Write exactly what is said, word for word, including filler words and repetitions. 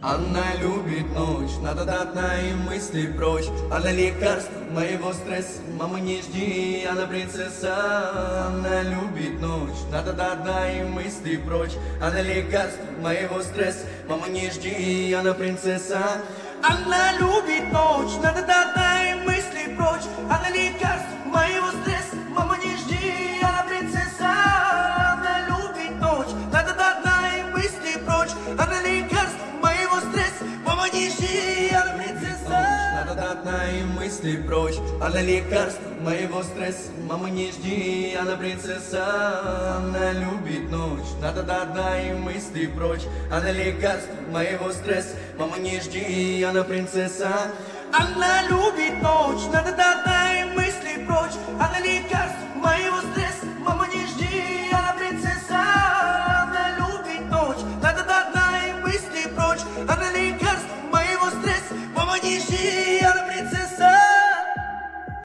Она любит ночь, надо дать и мысли прочь. Она лекарство моего стресса, мама не жди, она принцесса. Она любит ночь, надо дать и мысли прочь. Она лекарство моего стресса, мама не жди, она принцесса. Она любит ночь, надо дать и мысли прочь. Она лекарство моего стресса, мама не жди, она принцесса. Она любит ночь, надо дать и мысли прочь. Она лекарство моего стресса, мама не жди, она принцесса. Надо дать и мысли прочь. Она лекарство моего стресса, мама не жди, она принцесса. Она любит ночь, надо дать и мысли прочь. Она лекарство моего стресса, мама не жди, она принцесса. Она любит ночь, надо дать и мысли прочь. Она лекарство моего стресса.